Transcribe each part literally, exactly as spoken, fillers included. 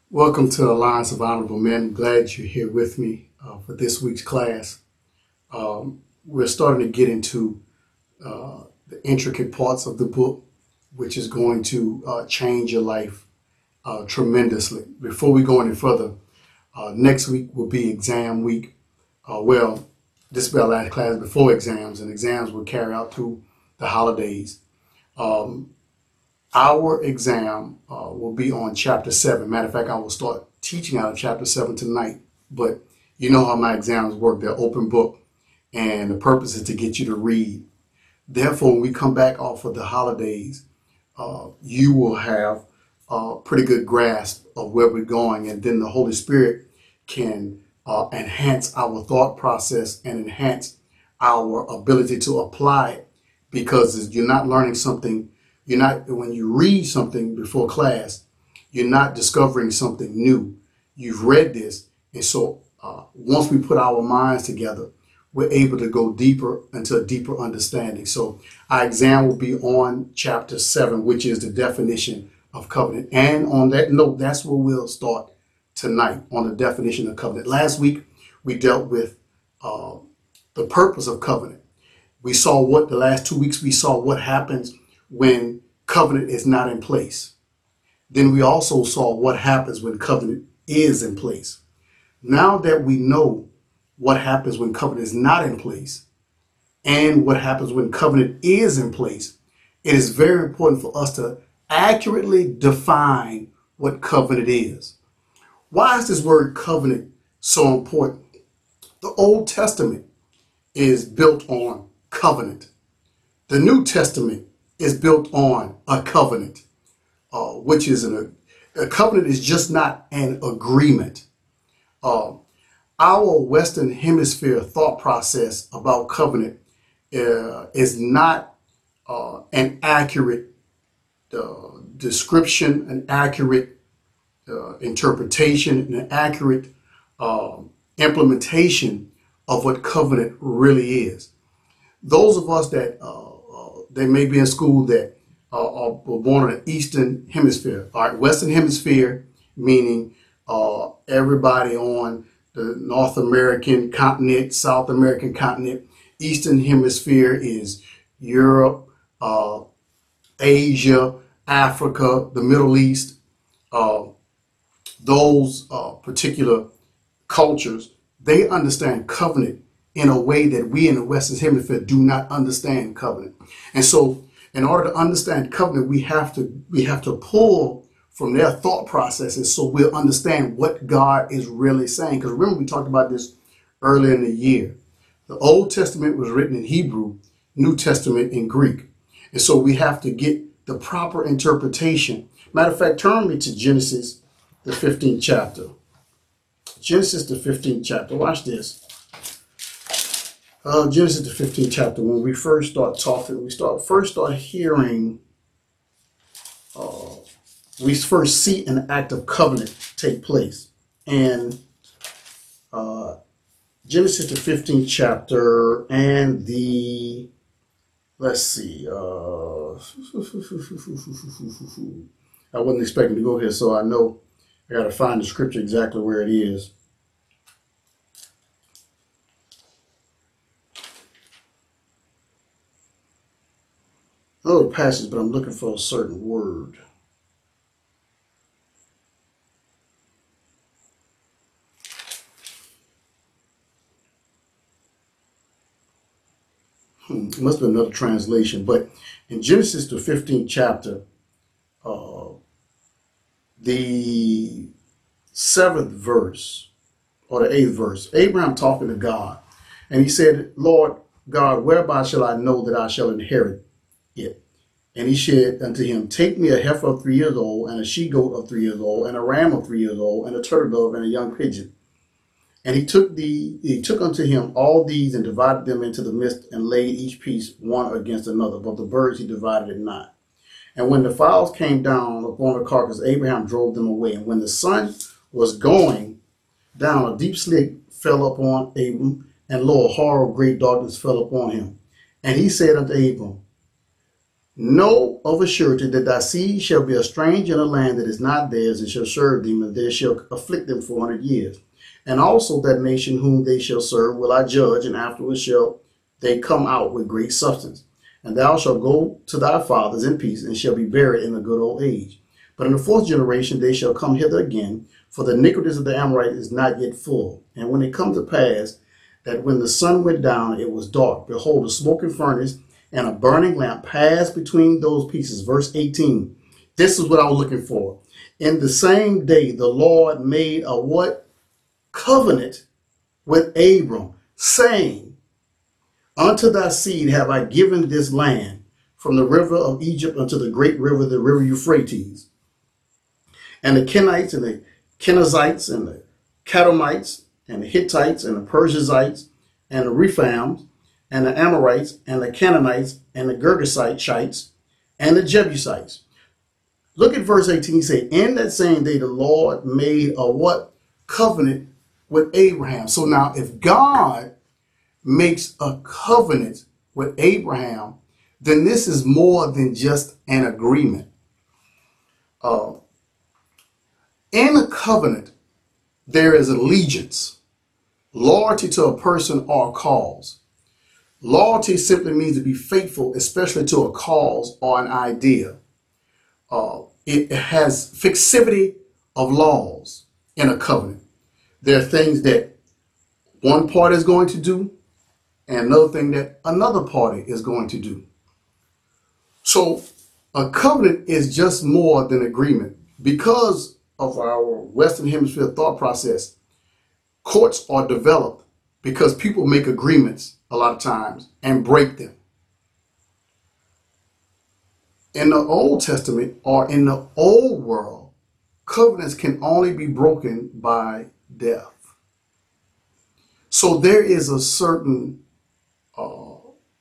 Welcome to Alliance of Honorable Men. Glad you're here with me uh, for this week's class. Um, we're starting to get into uh, the intricate parts of the book, which is going to uh, change your life uh, tremendously. Before we go any further, uh, next week will be exam week. Uh, well, this will be our last class before exams, and exams will carry out through the holidays. Um, Our exam uh, will be on chapter seven. Matter of fact, I will start teaching out of chapter seven tonight. But you know how my exams work. They're open book, and the purpose is to get you to read. Therefore, when we come back off of the holidays, uh, you will have a pretty good grasp of where we're going, and then the Holy Spirit can uh, enhance our thought process and enhance our ability to apply it, because you're not learning something. You're not, when you read something before class, you're not discovering something new. You've read this. And so uh, once we put our minds together, we're able to go deeper into a deeper understanding. So our exam will be on chapter seven, which is the definition of covenant. And on that note, that's where we'll start tonight, on the definition of covenant. Last week, we dealt with uh, the purpose of covenant. We saw what the last two weeks, we saw what happens when covenant is not in place. Then we also saw what happens when covenant is in place. Now that we know what happens when covenant is not in place and what happens when covenant is in place, it is very important for us to accurately define what covenant is. Why is this word covenant so important? The Old Testament is built on covenant. The New Testament is built on a covenant, uh, which is an, a covenant is just not an agreement. Uh, our Western Hemisphere thought process about covenant uh, is not uh, an accurate uh, description, an accurate uh, interpretation, an accurate uh, implementation of what covenant really is. Those of us that uh, they may be in school that uh, are born in the Eastern Hemisphere. All right, Western Hemisphere, meaning uh, everybody on the North American continent, South American continent. Eastern Hemisphere is Europe, uh, Asia, Africa, the Middle East. Uh, those uh, particular cultures, they understand covenant in a way that we in the Western Hemisphere do not understand covenant. And so in order to understand covenant, we have to we have to pull from their thought processes so we'll understand what God is really saying. Because remember, we talked about this earlier in the year. The Old Testament was written in Hebrew, New Testament in Greek. And so we have to get the proper interpretation. Matter of fact, turn me to Genesis, the fifteenth chapter. Genesis, the fifteenth chapter. Watch this. Uh, Genesis the fifteenth chapter, when we first start talking, we start first start hearing, uh, we first see an act of covenant take place. And uh, Genesis the fifteenth chapter and the, let's see, uh, I wasn't expecting to go here, so I know I got to find the scripture exactly where it is. I know the passage, but I'm looking for a certain word. Hmm, it must be another translation, but in Genesis, the fifteenth chapter, uh, the seventh verse, or the eighth verse, Abraham talking to God, and he said, Lord God, whereby shall I know that I shall inherit it? And he said unto him, take me a heifer of three years old, and a she-goat of three years old, and a ram of three years old, and a turtle dove, and a young pigeon. And he took the he took unto him all these, and divided them into the midst, and laid each piece one against another. But the birds he divided it not. And when the fowls came down upon the carcass, Abraham drove them away. And when the sun was going down, a deep sleep fell upon Abram, and lo, a horror of great darkness fell upon him. And he said unto Abram, Know of a surety that thy seed shall be a stranger in a land that is not theirs, and shall serve them, and they shall afflict them four hundred years. And also that nation whom they shall serve will I judge, and afterwards shall they come out with great substance. And thou shalt go to thy fathers in peace, and shall be buried in a good old age. But in the fourth generation they shall come hither again, for the iniquities of the Amorites is not yet full. And when it come to pass that when the sun went down, it was dark. Behold, a smoking furnace and a burning lamp passed between those pieces. Verse eighteen. This is what I was looking for. In the same day, the Lord made a what? Covenant with Abram, saying, unto thy seed have I given this land, from the river of Egypt unto the great river, the river Euphrates. And the Kenites and the Kenizzites and the Kadmonites and the Hittites and the Perizzites and the Rephaims and the Amorites and the Canaanites and the Girgashites and the Jebusites. Look at verse eighteen. He said, in that same day, the Lord made a what? Covenant with Abraham. So now if God makes a covenant with Abraham, then this is more than just an agreement. Uh, in a covenant, there is allegiance, loyalty to a person or a cause. Loyalty simply means to be faithful, especially to a cause or an idea. Uh, it has fixity of laws in a covenant. There are things that one party is going to do and another thing that another party is going to do. So a covenant is just more than agreement. Because of our Western Hemisphere thought process, courts are developed because people make agreements a lot of times and break them. In the Old Testament or in the old world, covenants can only be broken by death. So there is a certain, uh,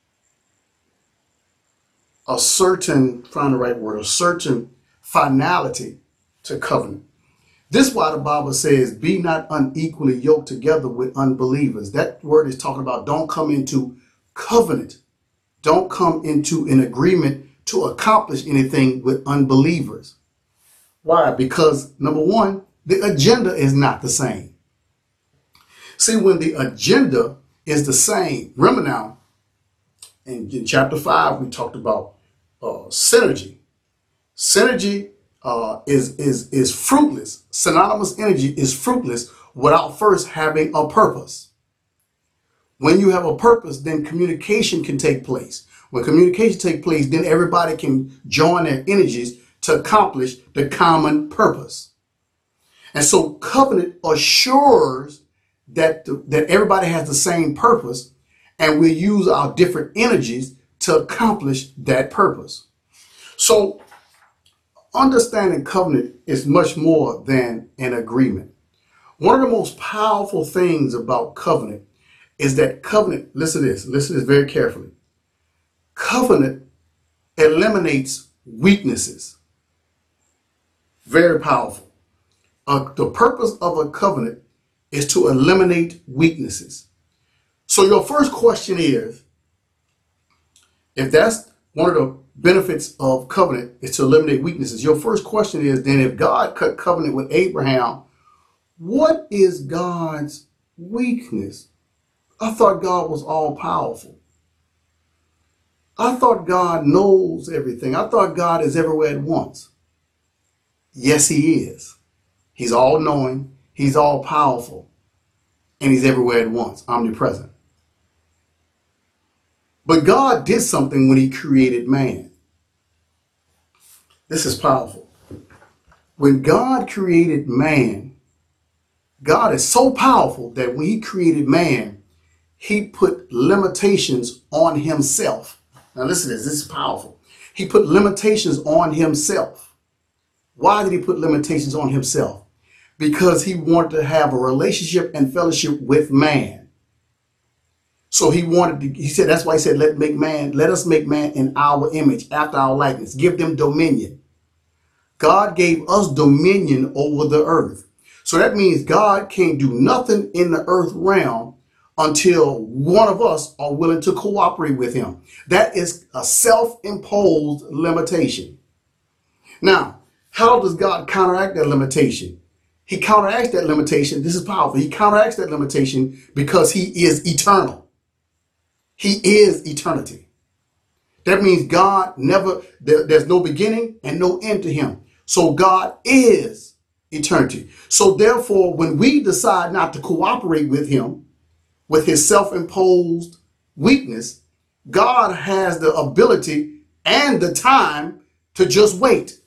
a certain, find the right word, a certain finality to covenant. This is why the Bible says, be not unequally yoked together with unbelievers. That word is talking about don't come into covenant. Don't come into an agreement to accomplish anything with unbelievers. Why? Because number one, the agenda is not the same. See, when the agenda is the same, remember now, in, in chapter five, we talked about uh, synergy. Synergy uh, is, is, is fruitless. Synonymous energy is fruitless without first having a purpose. When you have a purpose, then communication can take place. When communication takes place, then everybody can join their energies to accomplish the common purpose. And so covenant assures that, the, that everybody has the same purpose, and we use our different energies to accomplish that purpose. So understanding covenant is much more than an agreement. One of the most powerful things about covenant is that covenant, listen to this, listen to this very carefully. Covenant eliminates weaknesses. Very powerful. Uh, the purpose of a covenant is to eliminate weaknesses. So your first question is, if that's one of the benefits of covenant is to eliminate weaknesses, your first question is, then if God cut covenant with Abraham, what is God's weakness? I thought God was all powerful. I thought God knows everything. I thought God is everywhere at once. Yes, he is. He's all knowing. He's all powerful. And he's everywhere at once, omnipresent. But God did something when he created man. This is powerful. When God created man, God is so powerful that when he created man, he put limitations on himself. Now listen to this, this is powerful. He put limitations on himself. Why did he put limitations on himself? Because he wanted to have a relationship and fellowship with man. So he wanted to, he said, that's why he said, let make man, let us make man in our image, after our likeness, give them dominion. God gave us dominion over the earth. So that means God can't do nothing in the earth realm until one of us are willing to cooperate with him. That is a self-imposed limitation. Now, how does God counteract that limitation? He counteracts that limitation. This is powerful. He counteracts that limitation because he is eternal. He is eternity. That means God never, there, there's no beginning and no end to him. So God is eternity. So therefore, when we decide not to cooperate with him, with his self-imposed weakness, God has the ability and the time to just wait.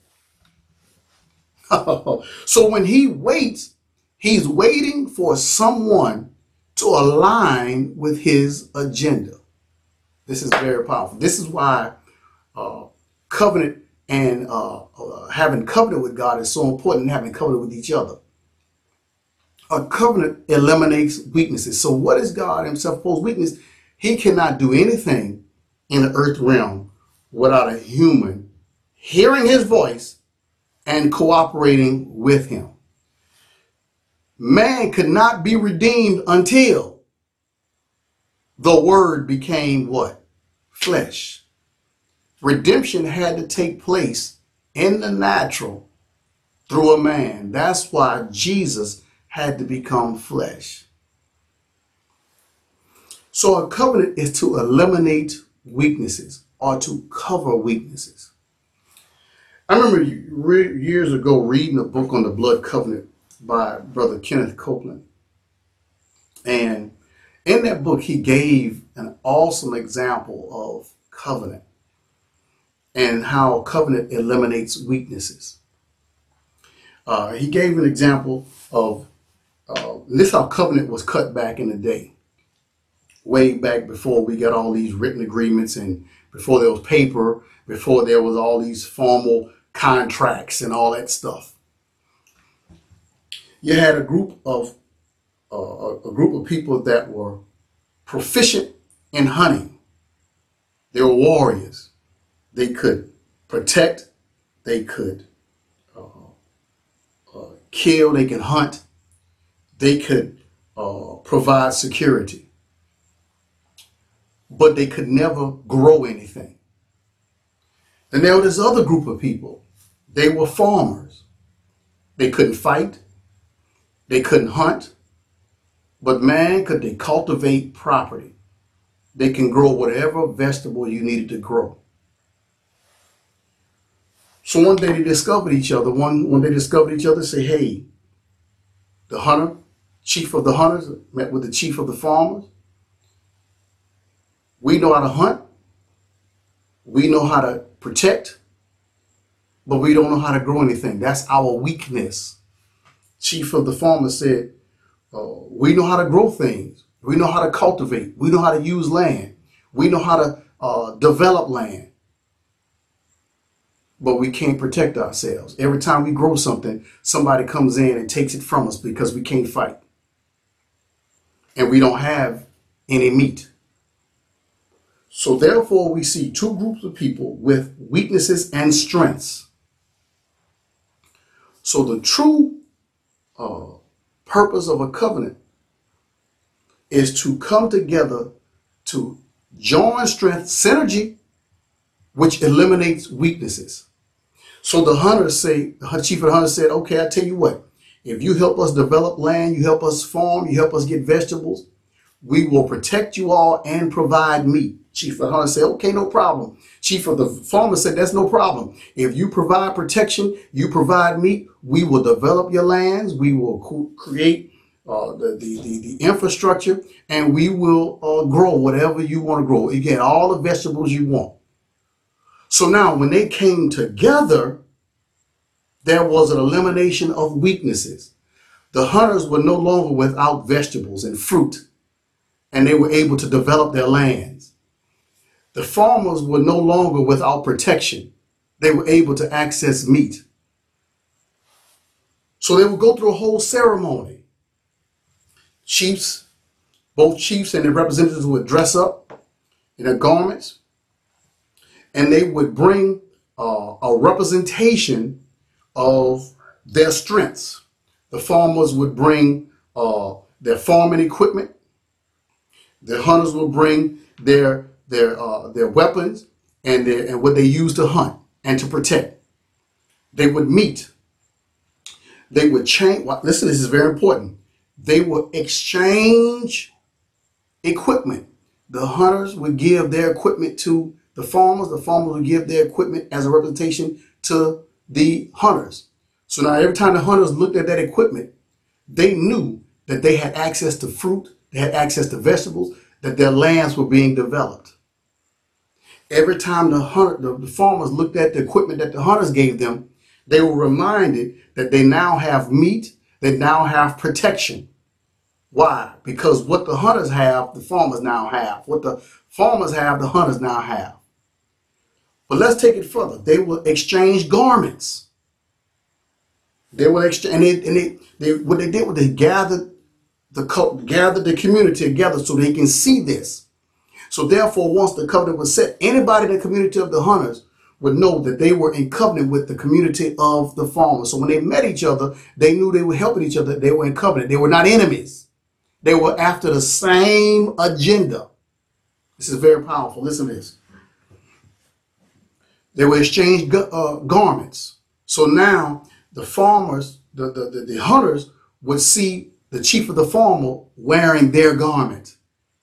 So when he waits, he's waiting for someone to align with his agenda. This is very powerful. This is why uh, covenant and uh, uh, having covenant with God is so important, and having covenant with each other. A covenant eliminates weaknesses. So what is God himself imposed weakness? He cannot do anything in the earth realm without a human hearing his voice and cooperating with him. Man could not be redeemed until the word became what? Flesh. Redemption had to take place in the natural through a man. That's why Jesus had to become flesh. So a covenant is to eliminate weaknesses or to cover weaknesses. I remember years ago reading a book on the blood covenant by Brother Kenneth Copeland. And in that book, he gave an awesome example of covenant and how covenant eliminates weaknesses. Uh, he gave an example of uh, this is how covenant was cut back in the day, way back before we got all these written agreements and before there was paper, before there was all these formal contracts and all that stuff. You had a group of uh, a group of people that were proficient in hunting. They were warriors. They could protect. They could uh, uh, kill. They could hunt. They could uh, provide security. But they could never grow anything. And there was this other group of people. They were farmers. They couldn't fight. They couldn't hunt. But man, could they cultivate property. They can grow whatever vegetable you needed to grow. So one day they discovered each other. One, when they discovered each other, say, hey, the hunter, chief of the hunters, met with the chief of the farmers. We know how to hunt. We know how to protect, but we don't know how to grow anything. That's our weakness. Chief of the farmers said, uh, we know how to grow things. We know how to cultivate. We know how to use land. We know how to uh, develop land. But we can't protect ourselves. Every time we grow something, somebody comes in and takes it from us because we can't fight. And we don't have any meat. So therefore, we see two groups of people with weaknesses and strengths. So the true uh, purpose of a covenant is to come together to join strength, synergy, which eliminates weaknesses. So the hunters say, the chief of the hunters said, okay, I tell you what, if you help us develop land, you help us farm, you help us get vegetables, we will protect you all and provide meat. Chief of the hunter said, okay, no problem. Chief of the farmer said, that's no problem. If you provide protection, you provide meat, we will develop your lands, we will create uh, the, the, the, the infrastructure, and we will uh, grow whatever you want to grow. You get all the vegetables you want. So now when they came together, there was an elimination of weaknesses. The hunters were no longer without vegetables and fruit, and they were able to develop their lands. The farmers were no longer without protection. They were able to access meat. So they would go through a whole ceremony. Chiefs, both chiefs and their representatives would dress up in their garments, and they would bring uh, a representation of their strengths. The farmers would bring uh, their farming equipment. The hunters will bring their their uh, their weapons and their and what they use to hunt and to protect. They would meet. They would change. Listen, this is very important. They would exchange equipment. The hunters would give their equipment to the farmers. The farmers would give their equipment as a representation to the hunters. So now every time the hunters looked at that equipment, they knew that they had access to fruit, they had access to vegetables, that their lands were being developed. Every time the, hunter, the, the farmers looked at the equipment that the hunters gave them, they were reminded that they now have meat, they now have protection. Why? Because what the hunters have, the farmers now have. What the farmers have, the hunters now have. But let's take it further. They will exchange garments. They will exchange, and, they, and they, they, what they did was they gathered the gathered the community together so they can see this. So therefore, once the covenant was set, anybody in the community of the hunters would know that they were in covenant with the community of the farmers. So when they met each other, they knew they were helping each other. They were in covenant. They were not enemies. They were after the same agenda. This is very powerful. Listen to this. They will exchange uh, garments. So now the farmers, the, the, the, the hunters would see the chief of the farmer wearing their garment.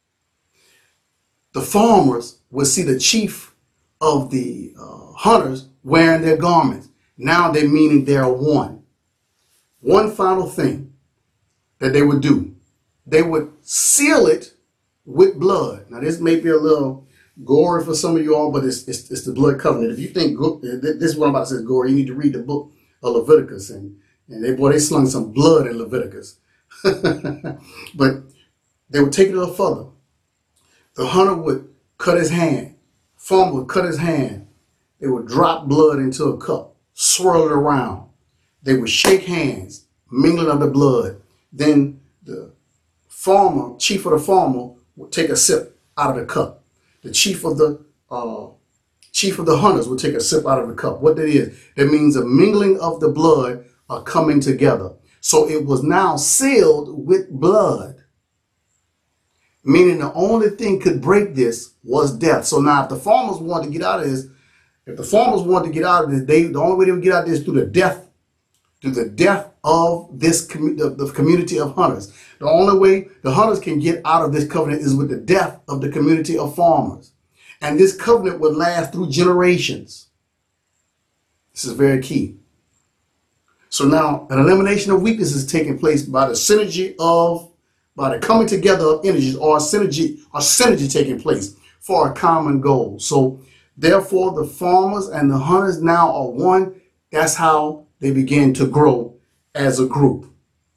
The farmers would see the chief of the uh, hunters wearing their garments. Now they're meaning they're one. One final thing that they would do. They would seal it with blood. Now this may be a little gory for some of you all, but it's, it's, it's the blood covenant. If you think this is what I'm about to say is gory, you need to read the book of Leviticus. And, and they, boy, they slung some blood in Leviticus. But they would take it a little further. The hunter would cut his hand. Farmer would cut his hand. They would drop blood into a cup, swirl it around. They would shake hands, mingling of the blood. Then the farmer, chief of the farmer, would take a sip out of the cup. The chief of the uh, chief of the hunters would take a sip out of the cup. What that is, that means a mingling of the blood are coming together. So it was now sealed with blood. Meaning the only thing could break this was death. So now if the farmers wanted to get out of this, if the farmers wanted to get out of this, they, the only way they would get out of this is through the death, through the death of this commu- the, the community of hunters. The only way the hunters can get out of this covenant is with the death of the community of farmers. And this covenant would last through generations. This is very key. So now an elimination of weakness is taking place by the synergy of by the coming together of energies, or a synergy, or synergy taking place for a common goal. So therefore, the farmers and the hunters now are one. That's how they begin to grow as a group.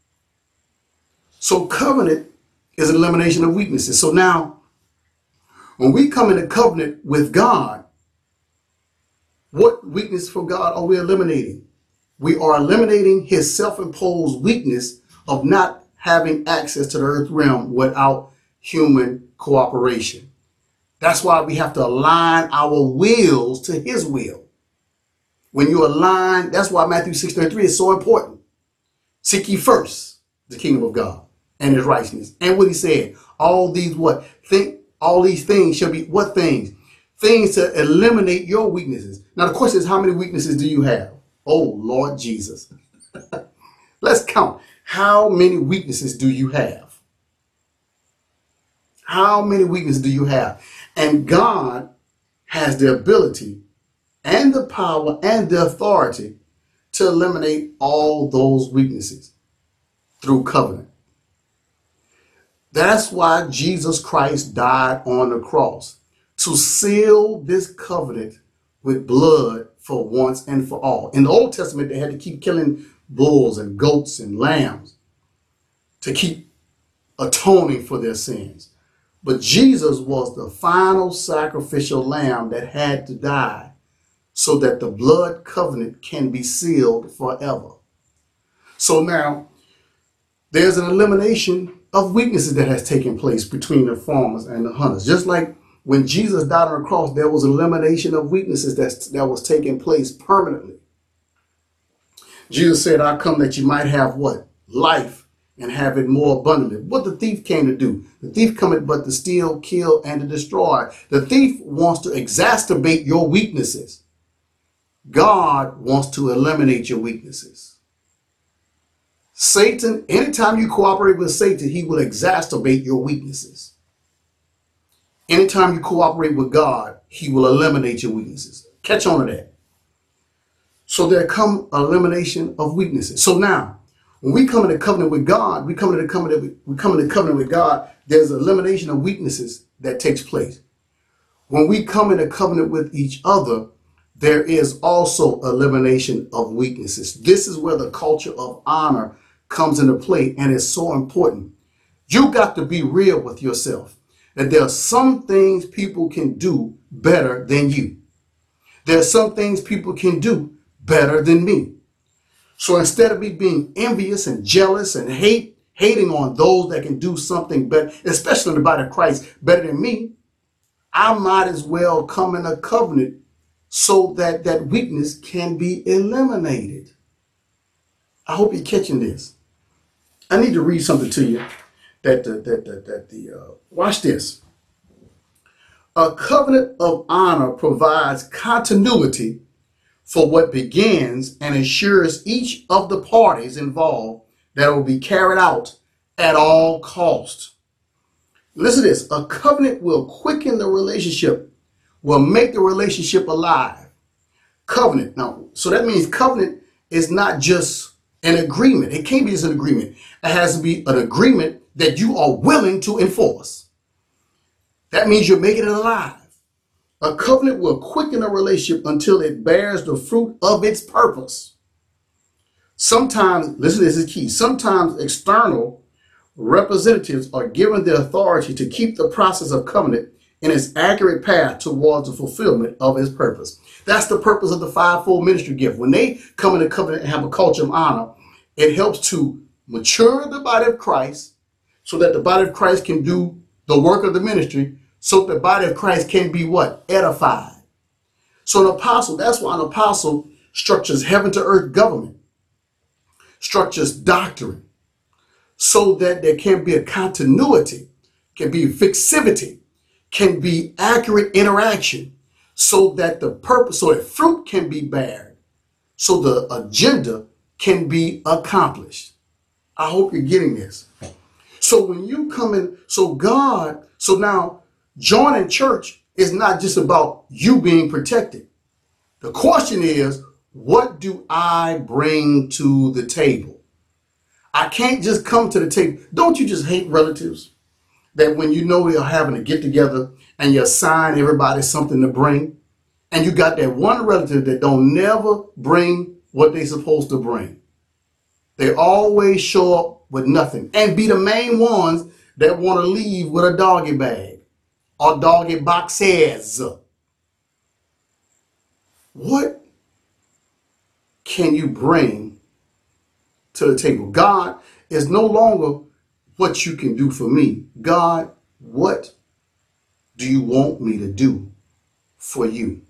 So covenant is an elimination of weaknesses. So now, when we come into covenant with God, what weakness for God are we eliminating? We are eliminating his self-imposed weakness of not having access to the earth realm without human cooperation. That's why we have to align our wills to his will. When you align, that's why Matthew six thirty-three is so important. Seek ye first the kingdom of God and his righteousness. And what he said, all these what? Think all these things shall be what things? Things to eliminate your weaknesses. Now the question is, how many weaknesses do you have? Oh, Lord Jesus. Let's count. How many weaknesses do you have? How many weaknesses do you have? And God has the ability and the power and the authority to eliminate all those weaknesses through covenant. That's why Jesus Christ died on the cross, to seal this covenant with blood for once and for all. In the Old Testament, they had to keep killing bulls and goats and lambs to keep atoning for their sins. But Jesus was the final sacrificial lamb that had to die so that the blood covenant can be sealed forever. So now there's an elimination of weaknesses that has taken place between the farmers and the hunters. Just like when Jesus died on the cross, there was an elimination of weaknesses that, that was taking place permanently. Jesus said, I come that you might have what? Life, and have it more abundantly. What the thief came to do. The thief cometh but to steal, kill, and to destroy. The thief wants to exacerbate your weaknesses. God wants to eliminate your weaknesses. Satan, anytime you cooperate with Satan, he will exacerbate your weaknesses. Anytime you cooperate with God, he will eliminate your weaknesses. Catch on to that. So there come elimination of weaknesses. So now, when we come into covenant with God, we come into covenant with, we come into covenant with God, there's elimination of weaknesses that takes place. When we come into covenant with each other, there is also elimination of weaknesses. This is where the culture of honor comes into play, and it's so important. You got to be real with yourself. That there are some things people can do better than you. There are some things people can do better than me. So instead of me being envious and jealous and hate, hating on those that can do something better, especially in the body of Christ, better than me, I might as well come in a covenant so that that weakness can be eliminated. I hope you're catching this. I need to read something to you. That the, that, that, that the uh, watch this. A covenant of honor provides continuity for what begins and ensures each of the parties involved that it will be carried out at all costs. Listen to this. A covenant will quicken the relationship, will make the relationship alive. Covenant. Now, so that means covenant is not just an agreement. It can't be just an agreement. It has to be an agreement that you are willing to enforce. That means you're making it alive. A covenant will quicken a relationship until it bears the fruit of its purpose. Sometimes, listen, this is key. Sometimes external representatives are given the authority to keep the process of covenant in its accurate path towards the fulfillment of its purpose. That's the purpose of the fivefold ministry gift. When they come in a covenant and have a culture of honor, it helps to mature the body of Christ, so that the body of Christ can do the work of the ministry, so that the body of Christ can be what? Edified. So an apostle, that's why an apostle structures heaven to earth government, structures doctrine, so that there can be a continuity, can be fixivity, can be accurate interaction, so that the purpose, so that fruit can be bared, so the agenda can be accomplished. I hope you're getting this. So when you come in, so God, so now joining church is not just about you being protected. The question is, what do I bring to the table? I can't just come to the table. Don't you just hate relatives that when you know they're having a get together and you assign everybody something to bring, and you got that one relative that don't never bring what they're supposed to bring? They always show up with nothing and be the main ones that want to leave with a doggy bag or doggy boxes. What can you bring to the table? God is no longer what you can do for me. God, what do you want me to do for you?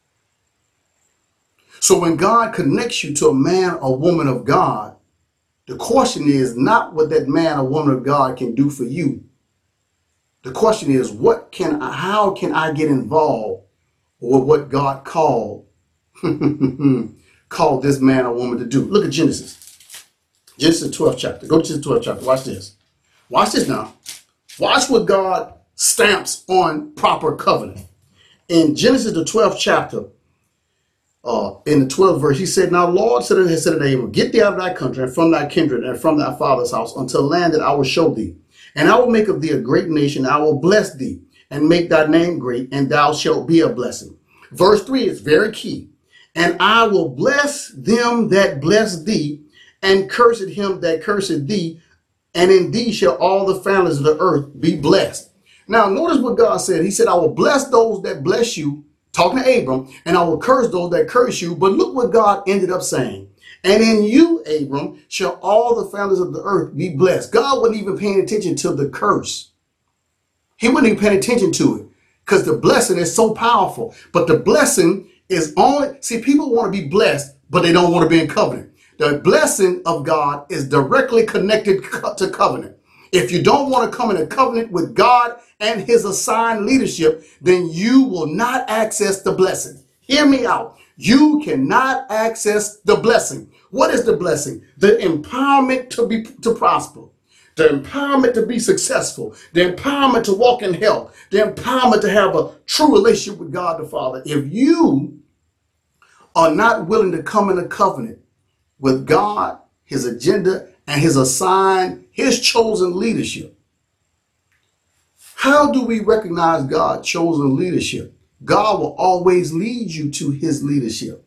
So when God connects you to a man or woman of God, the question is not what that man or woman of God can do for you. The question is, what can I, how can I get involved with what God called, called this man or woman to do? Look at Genesis. Genesis twelfth chapter. Go to Genesis twelfth chapter. Watch this. Watch this now. Watch what God stamps on proper covenant. In Genesis, the twelfth chapter, Uh, in the twelfth verse, he said, Now Lord said unto said unto Abram, Get thee out of thy country and from thy kindred and from thy father's house unto a land that I will show thee. And I will make of thee a great nation. I will bless thee and make thy name great, and thou shalt be a blessing. Verse three is very key. And I will bless them that bless thee, and cursed him that curseth thee, and in thee shall all the families of the earth be blessed. Now notice what God said. He said, I will bless those that bless you, talking to Abram, and I will curse those that curse you. But look what God ended up saying. And in you, Abram, shall all the families of the earth be blessed. God wasn't even paying attention to the curse. He wasn't even paying attention to it because the blessing is so powerful. But the blessing is only, see, people want to be blessed, but they don't want to be in covenant. The blessing of God is directly connected co- to covenant. If you don't want to come in a covenant with God and his assigned leadership, then you will not access the blessing. Hear me out. You cannot access the blessing. What is the blessing? The empowerment to be to prosper, the empowerment to be successful, the empowerment to walk in health, the empowerment to have a true relationship with God the Father. If you are not willing to come in a covenant with God, his agenda, and his assigned, his chosen leadership, how do we recognize God's chosen leadership? God will always lead you to his leadership.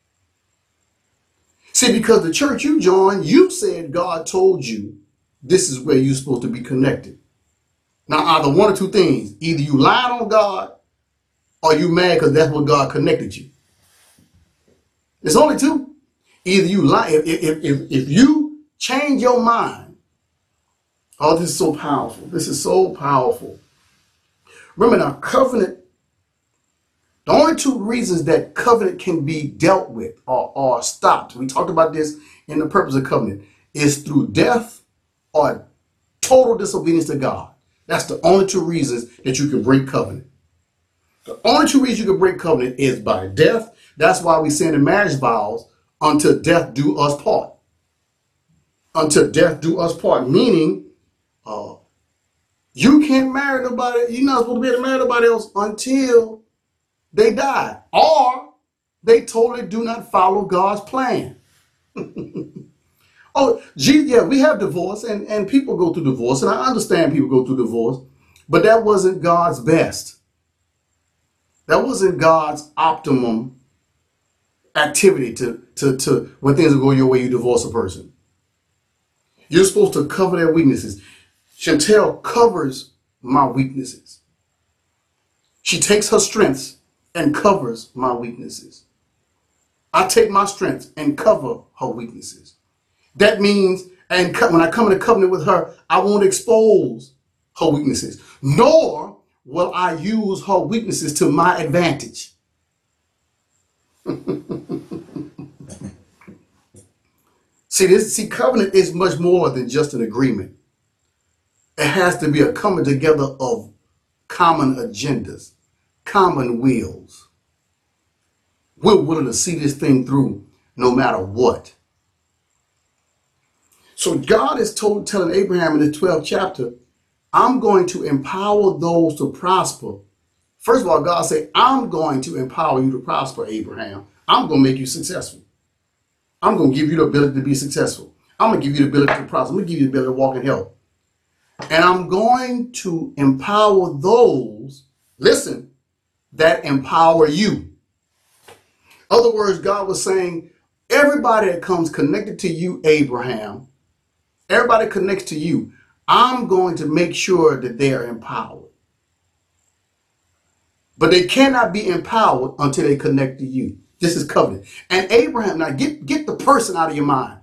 See, because the church you joined, you said God told you this is where you're supposed to be connected. Now, either one or two things. Either you lied on God or you mad because that's what God connected you. It's only two. Either you lie, if, if, if, if you change your mind. Oh, this is so powerful. This is so powerful. Remember now, covenant, the only two reasons that covenant can be dealt with or, or stopped, we talked about this in the purpose of covenant, is through death or total disobedience to God. That's the only two reasons that you can break covenant. The only two reasons you can break covenant is by death. That's why we say in the marriage vows, until death do us part. Until death do us part, meaning uh, you can't marry nobody, you're not supposed to be able to marry nobody else until they die, or they totally do not follow God's plan. Oh, gee, yeah, we have divorce, and, and people go through divorce, and I understand people go through divorce, but that wasn't God's best. That wasn't God's optimum activity to, to, to when things go your way, you divorce a person. You're supposed to cover their weaknesses. Chantel covers my weaknesses. She takes her strengths and covers my weaknesses. I take my strengths and cover her weaknesses. That means, and when I come in a covenant with her, I won't expose her weaknesses, nor will I use her weaknesses to my advantage. See, this, see, covenant is much more than just an agreement. It has to be a coming together of common agendas, common wills. We're willing to see this thing through no matter what. So God is told, telling Abraham in the twelfth chapter, I'm going to empower those to prosper. First of all, God said, I'm going to empower you to prosper, Abraham. I'm going to make you successful. I'm going to give you the ability to be successful. I'm going to give you the ability to prosper. I'm going to give you the ability to walk in health. And I'm going to empower those, listen, that empower you. In other words, God was saying, everybody that comes connected to you, Abraham, everybody connects to you, I'm going to make sure that they are empowered. But they cannot be empowered until they connect to you. This is covenant. And Abraham, now get, get the person out of your mind.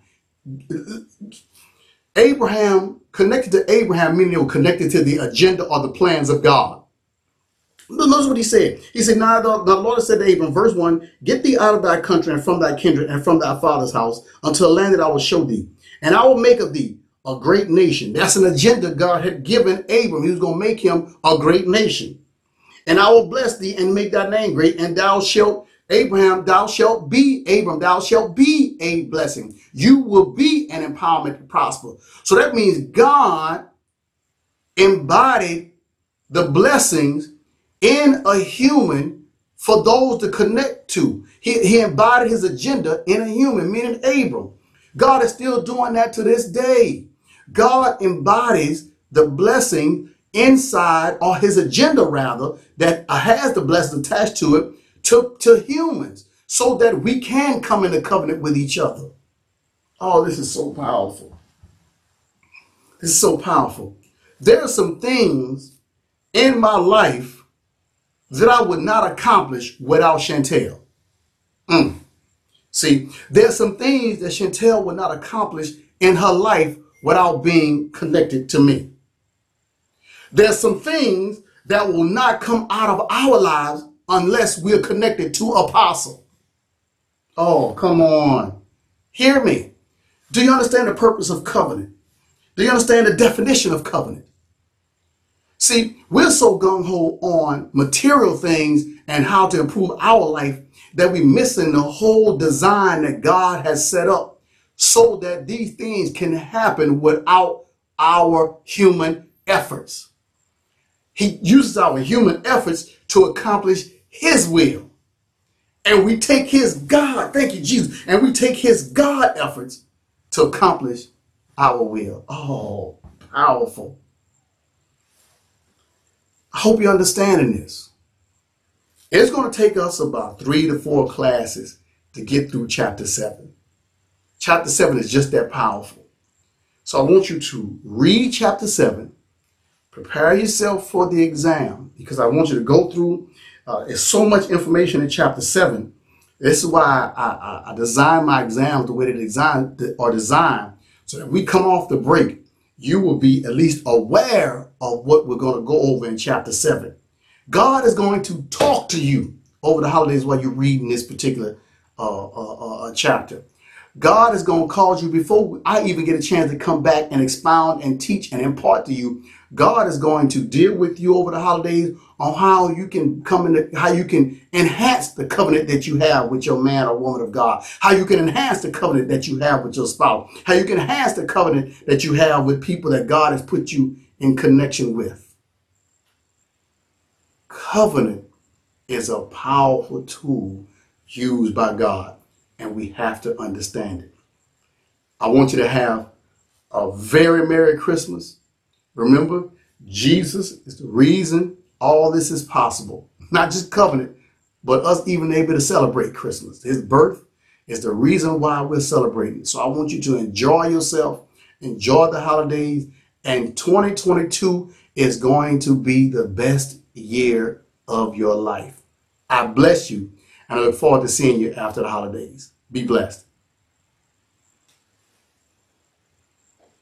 Abraham, connected to Abraham, meaning they were connected to the agenda or the plans of God. Notice what he said. He said, now the, the Lord said to Abram, verse one, get thee out of thy country and from thy kindred and from thy father's house unto a land that I will show thee. And I will make of thee a great nation. That's an agenda God had given Abram. He was going to make him a great nation. And I will bless thee and make thy name great, and thou shalt, Abraham, thou shalt be, Abram, thou shalt be a blessing. You will be an empowerment to prosper. So that means God embodied the blessings in a human for those to connect to. He, he embodied his agenda in a human, meaning Abram. God is still doing that to this day. God embodies the blessing inside, or his agenda rather, that has the blessing attached to it, to, to humans, so that we can come into covenant with each other. Oh, this is so powerful. This is so powerful. There are some things in my life that I would not accomplish without Chantel. Mm. See, there's some things that Chantel would not accomplish in her life without being connected to me. There's some things that will not come out of our lives unless we're connected to Apostle. Oh, come on. Hear me. Do you understand the purpose of covenant? Do you understand the definition of covenant? See, we're so gung-ho on material things and how to improve our life that we're missing the whole design that God has set up so that these things can happen without our human efforts. He uses our human efforts to accomplish his will. And we take his God, thank you, Jesus, and we take his God efforts to accomplish our will. Oh, powerful. I hope you're understanding this. It's going to take us about three to four classes to get through chapter seven. Chapter seven is just that powerful. So I want you to read chapter seven, prepare yourself for the exam, because I want you to go through. Uh, there's so much information in chapter seven. This is why I, I, I designed my exams the way they design are designed, so that we come off the break, you will be at least aware of what we're going to go over in chapter seven. God is going to talk to you over the holidays while you're reading this particular uh, uh, uh, chapter. God is going to cause you, before I even get a chance to come back and expound and teach and impart to you, God is going to deal with you over the holidays on how you can come in, how you can enhance the covenant that you have with your man or woman of God, how you can enhance the covenant that you have with your spouse, how you can enhance the covenant that you have with people that God has put you in connection with. Covenant is a powerful tool used by God, and we have to understand it. I want you to have a very Merry Christmas. Remember, Jesus is the reason all this is possible. Not just covenant, but us even able to celebrate Christmas. His birth is the reason why we're celebrating. So I want you to enjoy yourself, enjoy the holidays, and twenty twenty-two is going to be the best year of your life. I bless you, and I look forward to seeing you after the holidays. Be blessed.